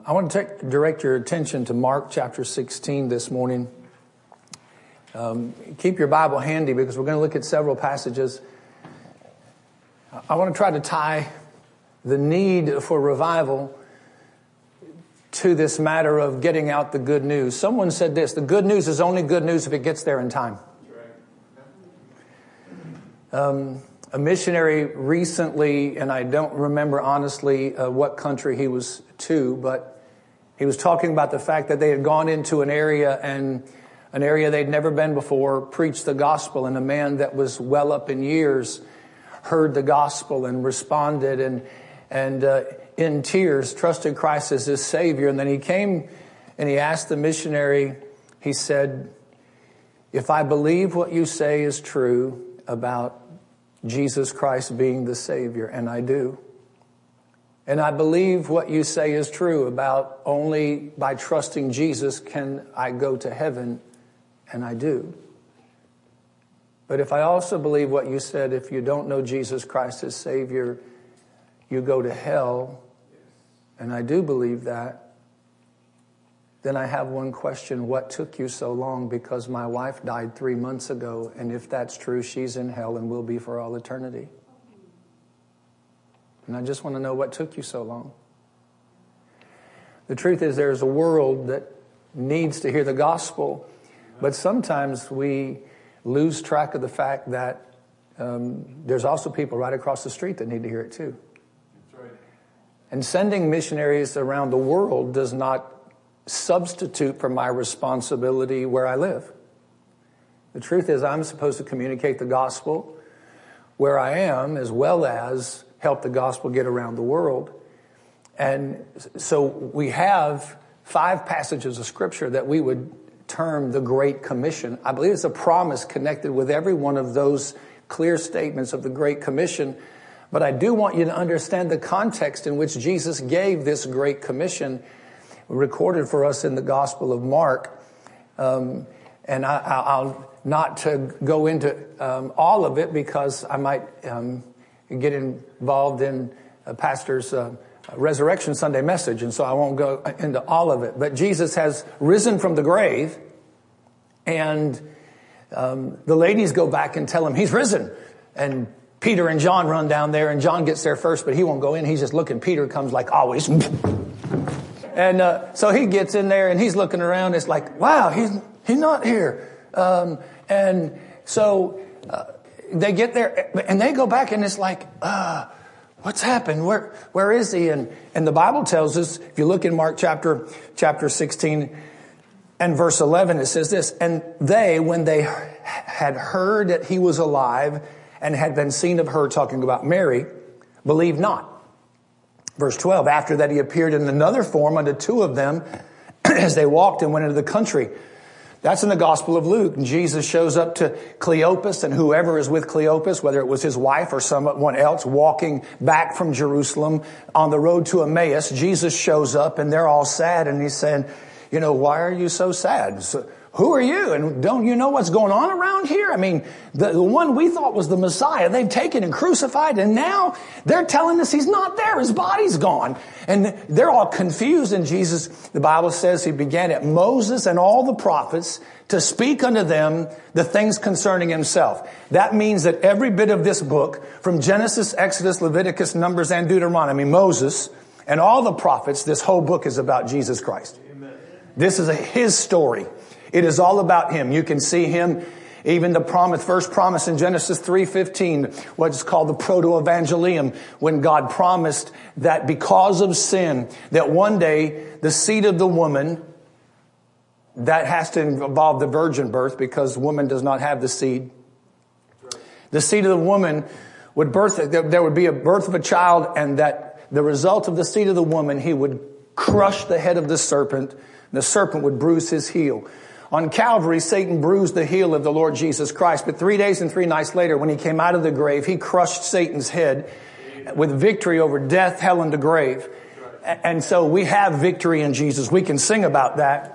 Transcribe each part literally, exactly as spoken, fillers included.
I want to take, direct your attention to Mark chapter sixteen this morning. Um, keep your Bible handy because we're going to look at several passages. I want to try to tie the need for revival to this matter of getting out the good news. Someone said this: the good news is only good news if it gets there in time. Um, a missionary recently, and I don't remember honestly uh, what country he was to, but he was talking about the fact that they had gone into an area and an area they'd never been before, preached the gospel, and a man that was well up in years heard the gospel and responded and and uh, in tears trusted Christ as his Savior. And then he came and he asked the missionary, he said, "If I believe what you say is true about Jesus Christ being the Savior, and I do, and I believe what you say is true about only by trusting Jesus can I go to heaven, and I do. But if I also believe what you said, if you don't know Jesus Christ as Savior, you go to hell, and I do believe that, then I have one question: what took you so long? Because my wife died three months ago, and if that's true, she's in hell and will be for all eternity. And I just want to know what took you so long." The truth is, there's a world that needs to hear the gospel, but sometimes we lose track of the fact that um, there's also people right across the street that need to hear it too. That's right. And sending missionaries around the world does not substitute for my responsibility where I live. The truth is, I'm supposed to communicate the gospel where I am, as well as help the gospel get around the world. And so we have five passages of scripture that we would term the Great Commission. I believe it's a promise connected with every one of those clear statements of the Great Commission. But I do want you to understand the context in which Jesus gave this Great Commission, recorded for us in the Gospel of Mark. Um, and I, I'll not to go into um, all of it because I might um, get involved in a pastor's uh, Resurrection Sunday message, and so I won't go into all of it. But Jesus has risen from the grave, and um, the ladies go back and tell him he's risen. And Peter and John run down there, and John gets there first, but he won't go in. He's just looking. Peter comes like always. And uh, so he gets in there and he's looking around. It's like, wow, he's he's not here. Um, and so uh, they get there and they go back and it's like, uh, what's happened? Where where is he? And and the Bible tells us, if you look in Mark chapter chapter sixteen and verse eleven, it says this: "And they, when they had heard that he was alive and had been seen of her," talking about Mary, "believed not." Verse twelve, "After that he appeared in another form unto two of them as they walked and went into the country." That's in the Gospel of Luke. And Jesus shows up to Cleopas and whoever is with Cleopas, whether it was his wife or someone else, walking back from Jerusalem on the road to Emmaus. Jesus shows up and they're all sad, and he's saying, you know, "Why are you so sad? So, who are you? And don't you know what's going on around here? I mean, the, the one we thought was the Messiah, they've taken and crucified, and now they're telling us he's not there. His body's gone." And they're all confused. And Jesus, the Bible says, he began at Moses and all the prophets to speak unto them the things concerning himself. That means that every bit of this book, from Genesis, Exodus, Leviticus, Numbers, and Deuteronomy, Moses, and all the prophets, this whole book is about Jesus Christ. Amen. This is a, his story. It is all about him. You can see him, even the promise, first promise in Genesis three fifteen, what's called the proto-evangelium, when God promised that because of sin, that one day the seed of the woman, that has to involve the virgin birth because woman does not have the seed. The seed of the woman would birth, there would be a birth of a child, and that the result of the seed of the woman, he would crush the head of the serpent. The serpent would bruise his heel. On Calvary, Satan bruised the heel of the Lord Jesus Christ. But three days and three nights later, when he came out of the grave, he crushed Satan's head with victory over death, hell, and the grave. And so we have victory in Jesus. We can sing about that.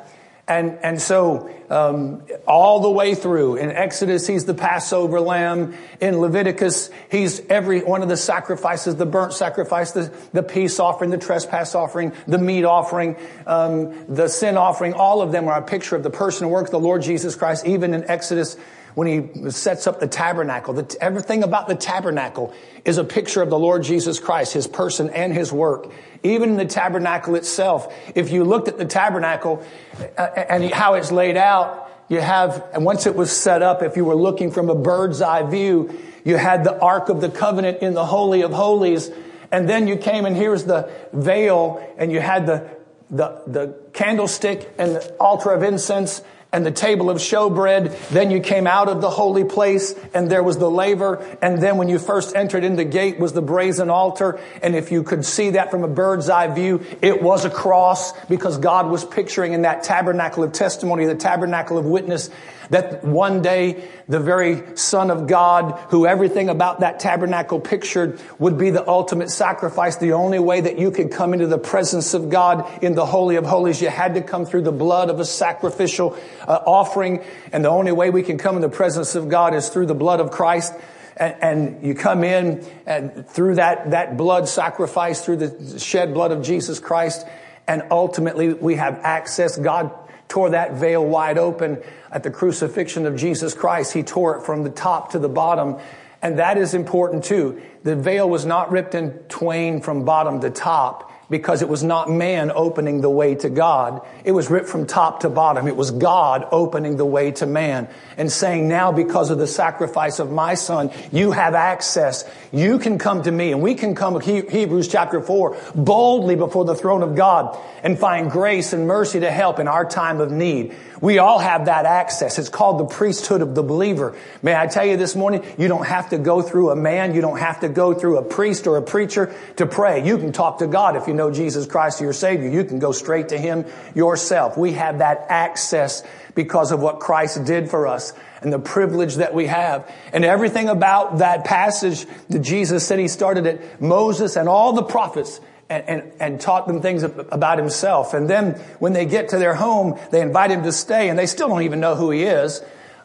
And and so um, all the way through, in Exodus, he's the Passover lamb. In Leviticus, he's every one of the sacrifices, the burnt sacrifice, the, the peace offering, the trespass offering, the meat offering, um, the sin offering. All of them are a picture of the person and work of the Lord Jesus Christ. Even in Exodus, when he sets up the tabernacle, the, everything about the tabernacle is a picture of the Lord Jesus Christ, his person and his work. Even in the tabernacle itself, if you looked at the tabernacle uh, and how it's laid out, you have, and once it was set up, if you were looking from a bird's eye view, you had the Ark of the Covenant in the Holy of Holies. And then you came and here's the veil, and you had the, the, the candlestick and the altar of incense and the table of showbread. Then you came out of the holy place and there was the laver. And then when you first entered in the gate was the brazen altar. And if you could see that from a bird's eye view, it was a cross, because God was picturing in that tabernacle of testimony, the tabernacle of witness, that one day the very Son of God, who everything about that tabernacle pictured, would be the ultimate sacrifice. The only way that you could come into the presence of God in the Holy of Holies, you had to come through the blood of a sacrificial uh, offering. And the only way we can come in the presence of God is through the blood of Christ. And, and you come in and through that, that blood sacrifice, through the shed blood of Jesus Christ. And ultimately we have access. God tore that veil wide open at the crucifixion of Jesus Christ. He tore it from the top to the bottom. And that is important too. The veil was not ripped in twain from bottom to top, because it was not man opening the way to God. It was ripped from top to bottom. It was God opening the way to man and saying, now because of the sacrifice of my Son, you have access. You can come to me, and we can come, Hebrews chapter four, boldly before the throne of God and find grace and mercy to help in our time of need. We all have that access. It's called the priesthood of the believer. May I tell you this morning, you don't have to go through a man. You don't have to go through a priest or a preacher to pray. You can talk to God if you know Jesus Christ, your Savior. You can go straight to Him yourself. We have that access because of what Christ did for us and the privilege that we have. And everything about that passage that Jesus said He started at Moses and all the prophets, And, and, and taught them things about Himself. And then when they get to their home, they invite Him to stay, and they still don't even know who He is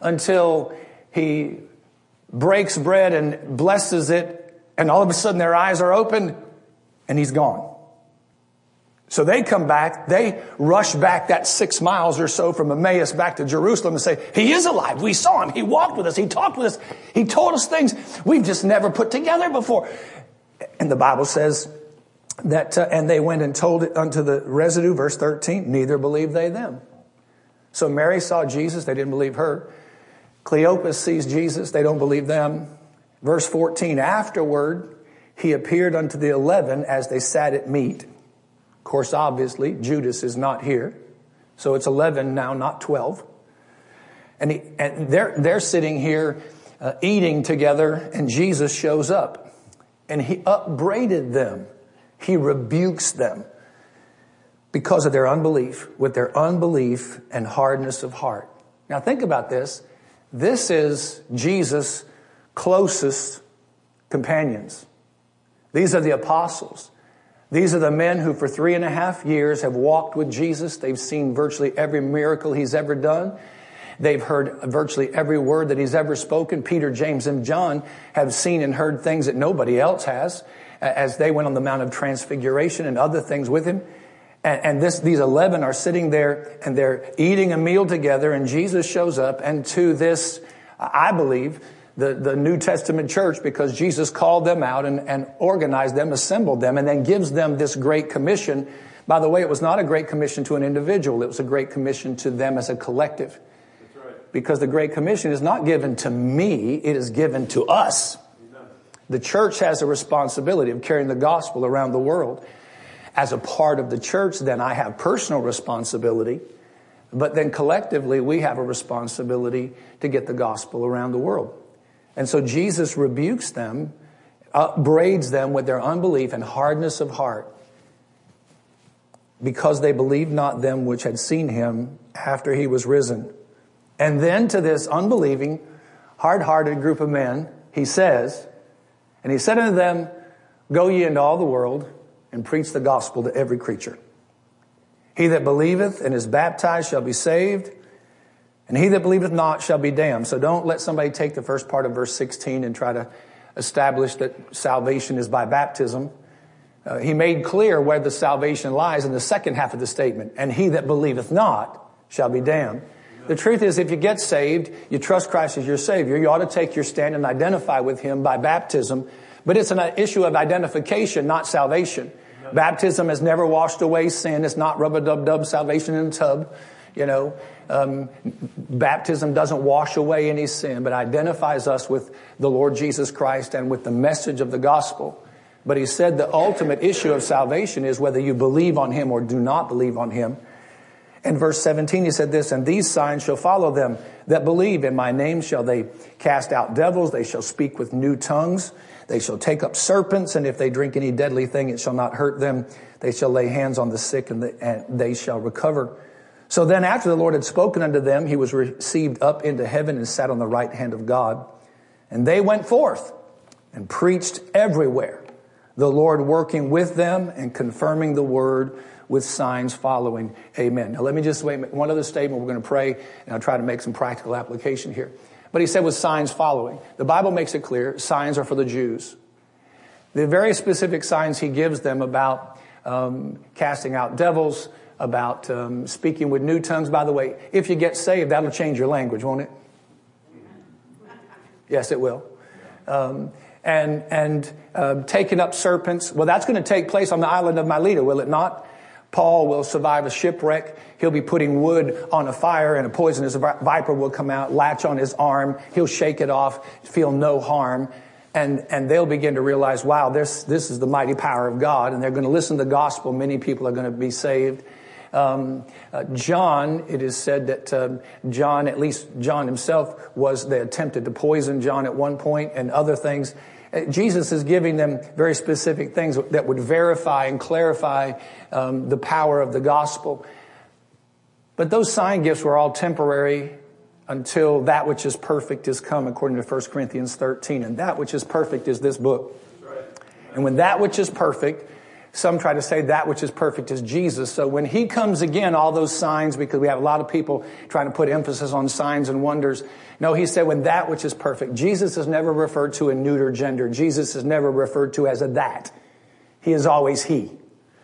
until He breaks bread and blesses it, and all of a sudden their eyes are open and He's gone. So they come back, they rush back that six miles or so from Emmaus back to Jerusalem and say, He is alive. We saw Him. He walked with us. He talked with us. He told us things we've just never put together before. And the Bible says, That uh, and they went and told it unto the residue, verse thirteen, neither believed they them. So Mary saw Jesus, they didn't believe her. Cleopas sees Jesus, they don't believe them. Verse fourteen, afterward He appeared unto the eleven as they sat at meat. Of course, obviously, Judas is not here. So it's eleven now, not twelve. And, he, and they're, they're sitting here uh, eating together, and Jesus shows up. And He upbraided them. He rebukes them because of their unbelief, with their unbelief and hardness of heart. Now think about this. This is Jesus' closest companions. These are the apostles. These are the men who for three and a half years have walked with Jesus. They've seen virtually every miracle He's ever done. They've heard virtually every word that He's ever spoken. Peter, James, and John have seen and heard things that nobody else has, as they went on the Mount of Transfiguration and other things with Him. And, and this, these eleven are sitting there and they're eating a meal together, and Jesus shows up. And to this, I believe, the, the New Testament church, because Jesus called them out and, and organized them, assembled them, and then gives them this great commission. By the way, it was not a great commission to an individual. It was a great commission to them as a collective. That's right. Because the Great Commission is not given to me, it is given to us. The church has a responsibility of carrying the gospel around the world. As a part of the church, then I have personal responsibility. But then collectively, we have a responsibility to get the gospel around the world. And so Jesus rebukes them, upbraids them with their unbelief and hardness of heart, because they believed not them which had seen Him after He was risen. And then to this unbelieving, hard-hearted group of men, He says, and He said unto them, go ye into all the world and preach the gospel to every creature. He that believeth and is baptized shall be saved, and he that believeth not shall be damned. So don't let somebody take the first part of verse sixteen and try to establish that salvation is by baptism. Uh, he made clear where the salvation lies in the second half of the statement. And he that believeth not shall be damned. The truth is, if you get saved, you trust Christ as your Savior, you ought to take your stand and identify with Him by baptism. But it's an issue of identification, not salvation. Baptism has never washed away sin. It's not rub-a-dub-dub salvation in a tub. You know, um, baptism doesn't wash away any sin, but identifies us with the Lord Jesus Christ and with the message of the gospel. But he said the ultimate issue of salvation is whether you believe on Him or do not believe on Him. In verse seventeen, he said this, and these signs shall follow them that believe. In my name shall they cast out devils. They shall speak with new tongues. They shall take up serpents. And if they drink any deadly thing, it shall not hurt them. They shall lay hands on the sick and, the, and they shall recover. So then after the Lord had spoken unto them, he was received up into heaven and sat on the right hand of God. And they went forth and preached everywhere, the Lord working with them and confirming the word with signs following. Amen. Now let me just wait one other statement. We're going to pray and I'll try to make some practical application here. But he said with signs following. The Bible makes it clear signs are for the Jews. The very specific signs he gives them about um, casting out devils, about um, speaking with new tongues. By the way, if you get saved, that'll change your language, won't it? Yes, it will. Um, and and uh, taking up serpents. Well, that's going to take place on the island of Melita, will it not? Paul will survive a shipwreck. He'll be putting wood on a fire and a poisonous viper will come out, latch on his arm. He'll shake it off, feel no harm. And, and they'll begin to realize, wow, this, this is the mighty power of God. And they're going to listen to the gospel. Many people are going to be saved. Um, uh, John, it is said that um, John, at least John himself, was, they attempted to poison John at one point and other things. Uh, Jesus is giving them very specific things that would verify and clarify um, the power of the gospel. But those sign gifts were all temporary until that which is perfect is come, according to First Corinthians thirteen. And that which is perfect is this book. And when that which is perfect, some try to say that which is perfect is Jesus. So when he comes again, all those signs, because we have a lot of people trying to put emphasis on signs and wonders. No, he said when that which is perfect. Jesus is never referred to in neuter gender. Jesus is never referred to as a that. He is always he.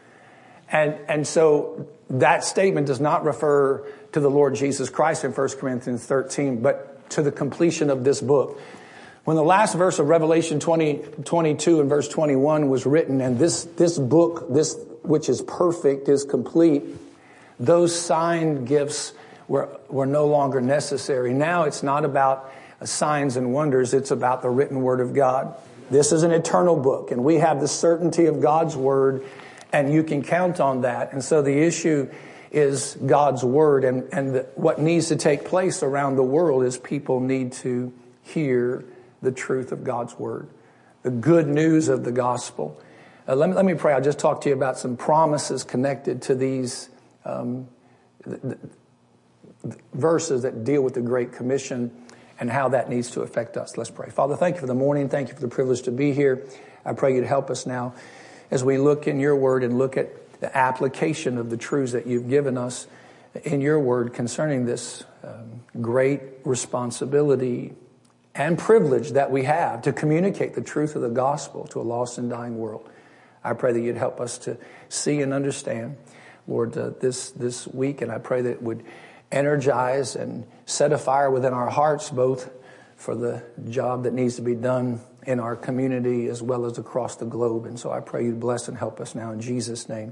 And, and so that statement does not refer to the Lord Jesus Christ in First Corinthians thirteen, but to the completion of this book. When the last verse of Revelation twenty, twenty-two and verse twenty-one was written, and this, this book, this which is perfect, is complete, those sign gifts were, were no longer necessary. Now it's not about signs and wonders, it's about the written word of God. This is an eternal book, and we have the certainty of God's word, and you can count on that. And so the issue is God's word, and, and the, what needs to take place around the world is people need to hear the truth of God's word, the good news of the gospel. Uh, let me, let me pray. I'll just talk to you about some promises connected to these um, the, the verses that deal with the Great Commission and how that needs to affect us. Let's pray. Father, thank you for the morning. Thank you for the privilege to be here. I pray you'd help us now as we look in your word and look at the application of the truths that you've given us in your word concerning this um, great responsibility and privilege that we have to communicate the truth of the gospel to a lost and dying world. I pray that you'd help us to see and understand, Lord, uh, this this week, and I pray that it would energize and set a fire within our hearts, both for the job that needs to be done in our community as well as across the globe. And so I pray you'd bless and help us now in Jesus' name.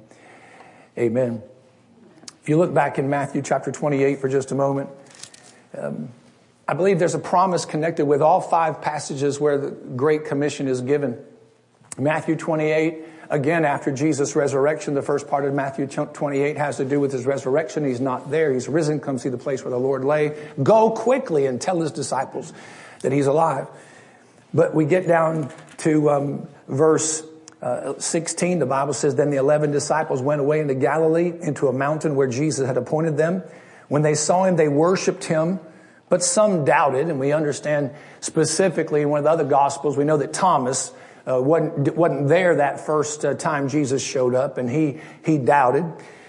Amen. If you look back in Matthew chapter twenty-eight for just a moment, um, I believe there's a promise connected with all five passages where the Great Commission is given. Matthew twenty-eight, again, after Jesus' resurrection, the first part of Matthew twenty-eight has to do with his resurrection. He's not there. He's risen. Come see the place where the Lord lay. Go quickly and tell his disciples that he's alive. But we get down to um, verse uh, sixteen. The Bible says, then the eleven disciples went away into Galilee, into a mountain where Jesus had appointed them. When they saw him, they worshiped him. But some doubted, and we understand specifically in one of the other Gospels, we know that Thomas uh, wasn't, wasn't there that first uh, time Jesus showed up, and he, he doubted.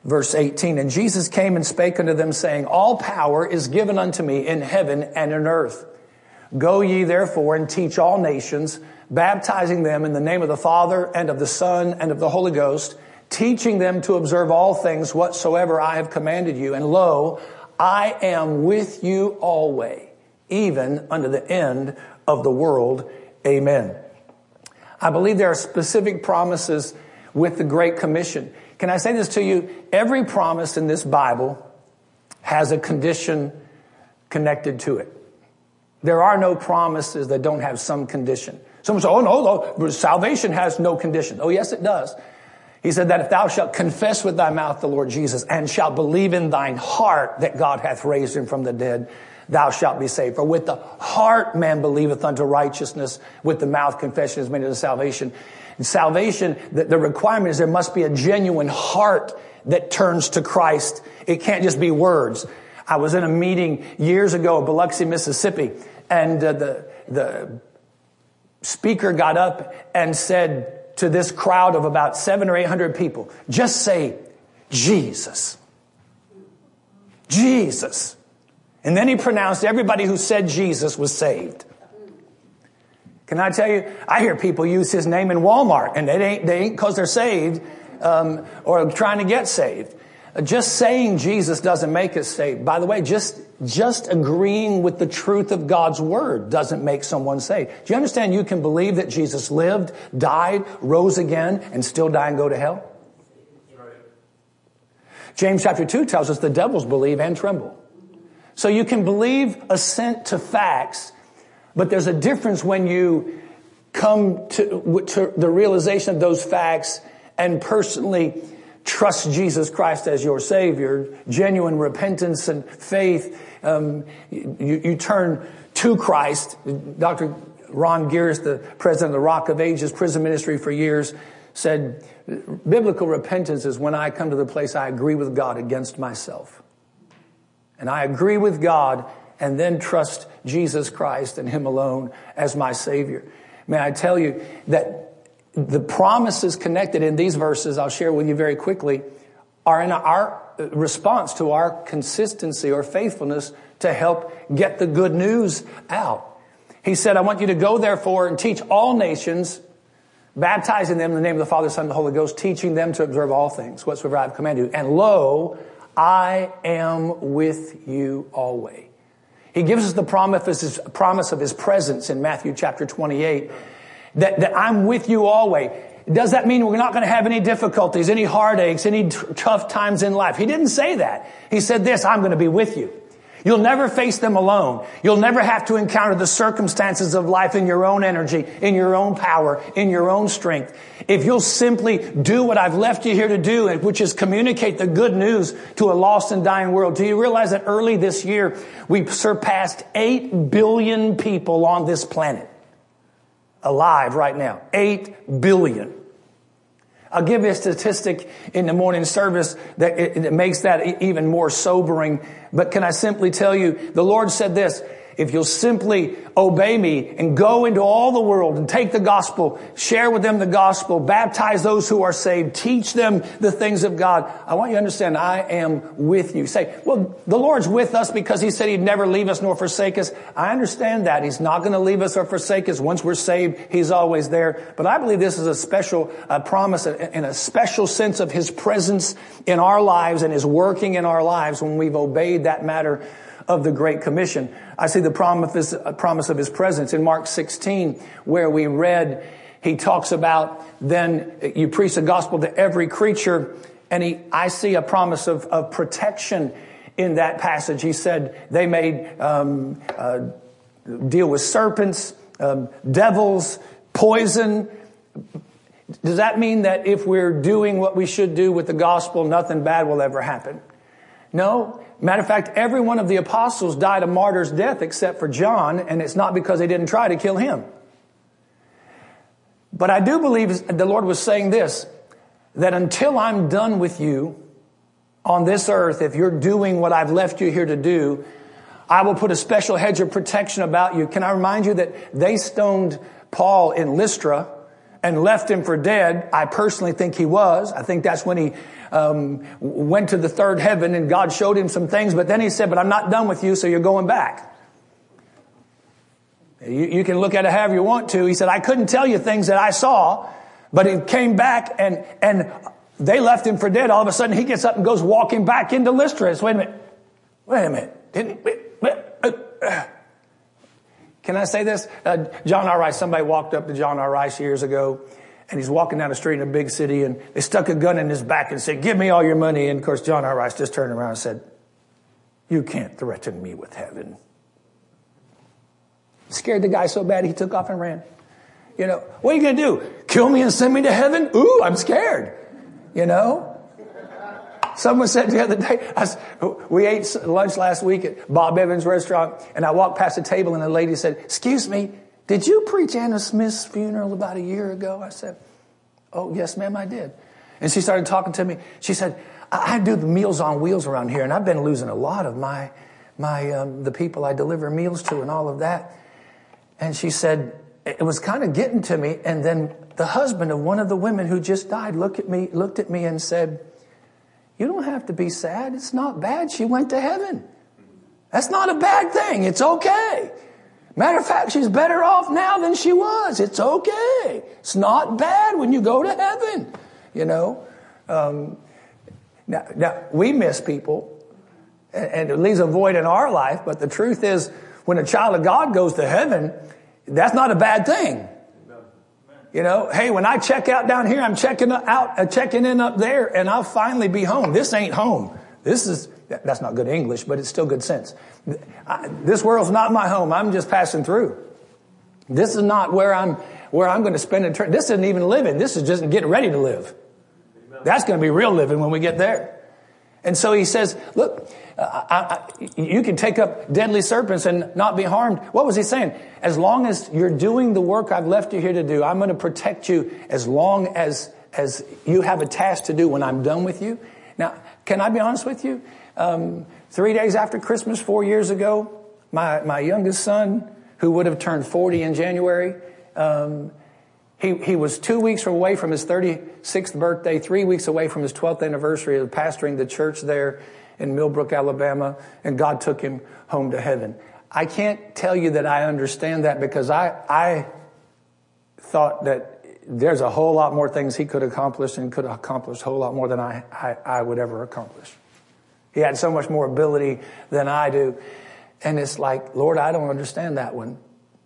Verse eighteen, and Jesus came and spake unto them, saying, all power is given unto me in heaven and in earth. Go ye therefore and teach all nations, baptizing them in the name of the Father and of the Son and of the Holy Ghost, teaching them to observe all things whatsoever I have commanded you. And lo, I am with you always, even unto the end of the world. Amen. I believe there are specific promises with the Great Commission. Can I say this to you? Every promise in this Bible has a condition connected to it. There are no promises that don't have some condition. Someone says, oh no, no, salvation has no condition. Oh yes, it does. He said that if thou shalt confess with thy mouth the Lord Jesus and shalt believe in thine heart that God hath raised him from the dead, thou shalt be saved. For with the heart man believeth unto righteousness, with the mouth confession is made unto salvation. And salvation, the, the requirement is there must be a genuine heart that turns to Christ. It can't just be words. I was in a meeting years ago in Biloxi, Mississippi, and uh, the the speaker got up and said to this crowd of about seven or eight hundred people, just say Jesus. Jesus. And then he pronounced everybody who said Jesus was saved. Can I tell you, I hear people use his name in Walmart, and they ain't they ain't because they're saved um, or trying to get saved. Just saying Jesus doesn't make us saved. By the way, just just agreeing with the truth of God's word doesn't make someone saved. Do you understand you can believe that Jesus lived, died, rose again, and still die and go to hell? Right. James chapter two tells us the devils believe and tremble. So you can believe assent to facts, but there's a difference when you come to, to the realization of those facts and personally trust Jesus Christ as your Savior, genuine repentance and faith. Um, you, you turn to Christ. Doctor Ron Gears, the president of the Rock of Ages prison ministry for years, said, biblical repentance is when I come to the place I agree with God against myself. And I agree with God and then trust Jesus Christ and Him alone as my Savior. May I tell you that the promises connected in these verses, I'll share with you very quickly, are in our response to our consistency or faithfulness to help get the good news out. He said, I want you to go therefore and teach all nations, baptizing them in the name of the Father, Son, and the Holy Ghost, teaching them to observe all things whatsoever I have commanded you. And lo, I am with you always. He gives us the promise, promise of His presence in Matthew chapter twenty-eight. That, that I'm with you always. Does that mean we're not going to have any difficulties, any heartaches, any t- tough times in life? He didn't say that. He said this, I'm going to be with you. You'll never face them alone. You'll never have to encounter the circumstances of life in your own energy, in your own power, in your own strength. If you'll simply do what I've left you here to do, which is communicate the good news to a lost and dying world. Do you realize that early this year, we surpassed eight billion people on this planet? Alive right now. Eight billion. I'll give you a statistic in the morning service that it, it makes that even more sobering. But can I simply tell you, the Lord said this, if you'll simply obey me and go into all the world and take the gospel, share with them the gospel, baptize those who are saved, teach them the things of God. I want you to understand, I am with you. Say, well, the Lord's with us because He said He'd never leave us nor forsake us. I understand that. He's not going to leave us or forsake us. Once we're saved, He's always there. But I believe this is a special uh, promise and a special sense of His presence in our lives and His working in our lives when we've obeyed that matter of the Great Commission. I see the promise, promise of His presence in Mark sixteen, where we read, He talks about, then you preach the gospel to every creature. And he, I see a promise of, of protection in that passage. He said they made um, uh, deal with serpents, um, devils, poison. Does that mean that if we're doing what we should do with the gospel, nothing bad will ever happen? No. Matter of fact, every one of the apostles died a martyr's death except for John, and it's not because they didn't try to kill him. But I do believe the Lord was saying this, that until I'm done with you on this earth, if you're doing what I've left you here to do, I will put a special hedge of protection about you. Can I remind you that they stoned Paul in Lystra and left him for dead. I personally think he was. I think that's when he um, went to the third heaven and God showed him some things. But then he said, but I'm not done with you, so you're going back. You, you can look at it however you want to. He said, I couldn't tell you things that I saw, but he came back and, and they left him for dead. All of a sudden he gets up and goes walking back into Lystra. Wait a minute. Wait a minute. Didn't, wait, wait, uh, uh. Can I say this? Uh, John R. Rice, somebody walked up to John R. Rice years ago, and he's walking down the street in a big city, and they stuck a gun in his back and said, give me all your money. And of course, John R. Rice just turned around and said, you can't threaten me with heaven. Scared the guy so bad he took off and ran. You know, what are you going to do? Kill me and send me to heaven? Ooh, I'm scared. You know? Someone said the other day, I, we ate lunch last week at Bob Evans' restaurant, and I walked past the table, and a lady said, excuse me, did you preach Anna Smith's funeral about a year ago? I said, oh, yes, ma'am, I did. And she started talking to me. She said, I, I do the Meals on Wheels around here, and I've been losing a lot of my, my um, the people I deliver meals to and all of that. And she said, it was kind of getting to me. And then the husband of one of the women who just died looked at me, looked at me and said, you don't have to be sad. It's not bad. She went to heaven. That's not a bad thing. It's okay. Matter of fact, she's better off now than she was. It's okay. It's not bad when you go to heaven. You know, um, now, now we miss people, and, and it leaves a void in our life. But the truth is, when a child of God goes to heaven, that's not a bad thing. You know, hey, when I check out down here, I'm checking out, uh, checking in up there, and I'll finally be home. This ain't home. This is, that's not good English, but it's still good sense. I, this world's not my home. I'm just passing through. This is not where I'm, where I'm going to spend eternity. This isn't even living. This is just getting ready to live. That's going to be real living when we get there. And so he says, look, uh, I, I, you can take up deadly serpents and not be harmed. What was he saying? As long as you're doing the work I've left you here to do, I'm going to protect you as long as, as you have a task to do when I'm done with you. Now, can I be honest with you? Um, three days after Christmas, four years ago, my, my youngest son, who would have turned forty in January, um, He he was two weeks away from his thirty-sixth birthday, three weeks away from his twelfth anniversary of pastoring the church there in Millbrook, Alabama, and God took him home to heaven. I can't tell you that I understand that, because I I thought that there's a whole lot more things he could accomplish and could accomplish a whole lot more than I, I, I would ever accomplish. He had so much more ability than I do. And it's like, Lord, I don't understand that one.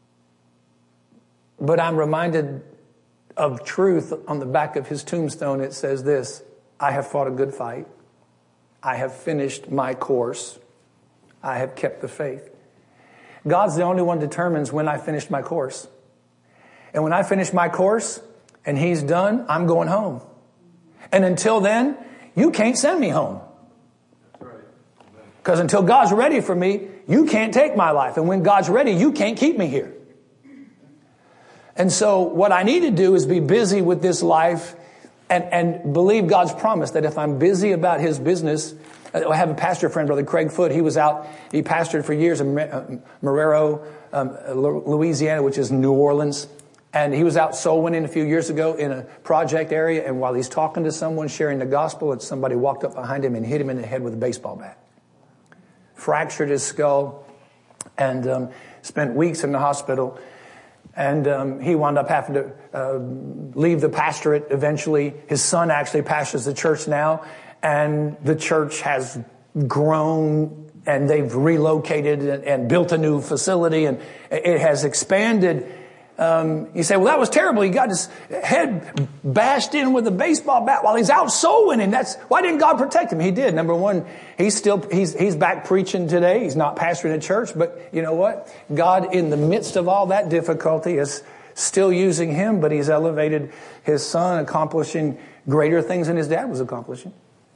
But I'm reminded of truth on the back of his tombstone. It says this: I have fought a good fight. I have finished my course. I have kept the faith. God's the only one who determines when I finish my course. And when I finish my course and he's done, I'm going home. And until then, you can't send me home. Because until God's ready for me, you can't take my life. And when God's ready, you can't keep me here. And so what I need to do is be busy with this life and, and believe God's promise that if I'm busy about his business. I have a pastor friend, Brother Craig Foote. He was out, he pastored for years in Marrero, um, Louisiana, which is New Orleans. And he was out soul winning a few years ago in a project area. And while he's talking to someone, sharing the gospel, somebody walked up behind him and hit him in the head with a baseball bat. Fractured his skull and um, spent weeks in the hospital. And um, he wound up having to uh, leave the pastorate eventually. His son actually pastors the church now. And the church has grown, and they've relocated and, and built a new facility, and it has expanded. Um, you say, well, that was terrible. He got his head bashed in with a baseball bat while he's out soul winning. That's why didn't God protect him? He did. Number one, he's still he's he's back preaching today. He's not pastoring a church, but you know what? God, in the midst of all that difficulty, is still using him. But he's elevated his son, accomplishing greater things than his dad was accomplishing.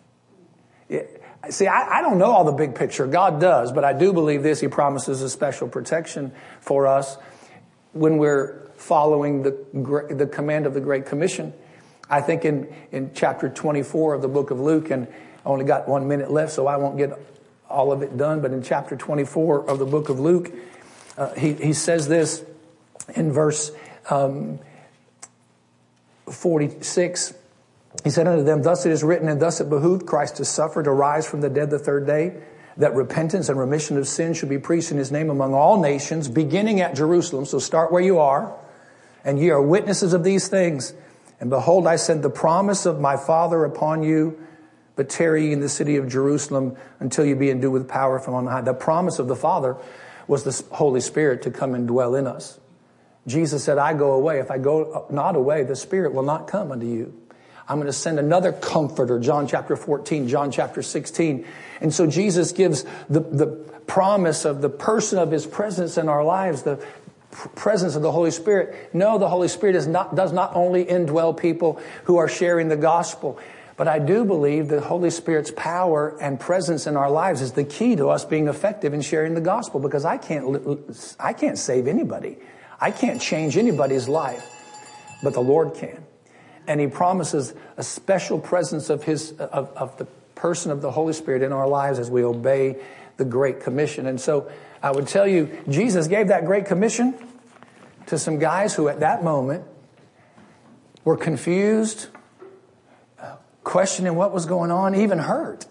See, I, I don't know all the big picture. God does, but I do believe this. He promises a special protection for us when we're following the the command of the Great Commission. I think in, in chapter twenty-four of the book of Luke, and I only got one minute left, so I won't get all of it done, but in chapter twenty-four of the book of Luke, uh, he, he says this in verse um, forty-six, he said unto them, thus it is written, and thus it behooved Christ to suffer, to rise from the dead the third day, that repentance and remission of sins should be preached in his name among all nations, beginning at Jerusalem. So start where you are. And ye are witnesses of these things. And behold, I send the promise of my Father upon you, but tarry ye in the city of Jerusalem until you be endued with power from on high. The promise of the Father was the Holy Spirit to come and dwell in us. Jesus said, I go away. If I go not away, the Spirit will not come unto you. I'm going to send another comforter, John chapter fourteen, John chapter sixteen. And so Jesus gives the, the promise of the person of his presence in our lives, the presence of the Holy Spirit. No, the Holy Spirit is not, does not only indwell people who are sharing the gospel, but I do believe the Holy Spirit's power and presence in our lives is the key to us being effective in sharing the gospel, because I can't, I can't save anybody. I can't change anybody's life, but the Lord can. And he promises a special presence of his, of, of the person of the Holy Spirit in our lives as we obey the Great Commission. And so I would tell you, Jesus gave that Great Commission to some guys who at that moment were confused, questioning what was going on, even hurt.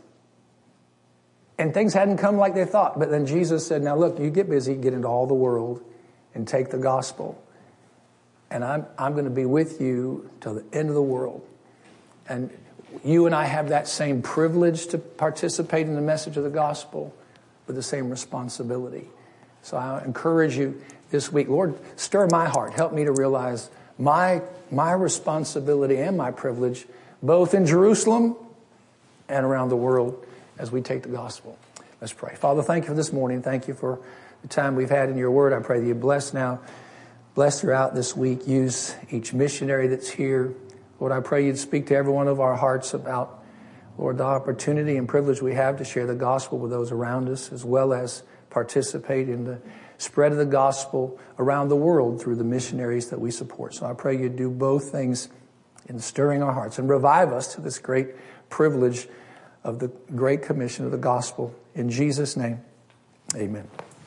And things hadn't come like they thought. But then Jesus said, now look, you get busy, get into all the world and take the gospel. And I'm, I'm going to be with you till the end of the world. And you and I have that same privilege to participate in the message of the gospel with the same responsibility. So I encourage you this week, Lord, stir my heart. Help me to realize my, my responsibility and my privilege, both in Jerusalem and around the world as we take the gospel. Let's pray. Father, thank you for this morning. Thank you for the time we've had in your word. I pray that you bless now. Bless throughout this week. Use each missionary that's here. Lord, I pray you'd speak to every one of our hearts about, Lord, the opportunity and privilege we have to share the gospel with those around us, as well as participate in the spread of the gospel around the world through the missionaries that we support. So I pray you'd do both things in stirring our hearts and revive us to this great privilege of the Great Commission of the gospel. In Jesus' name, amen.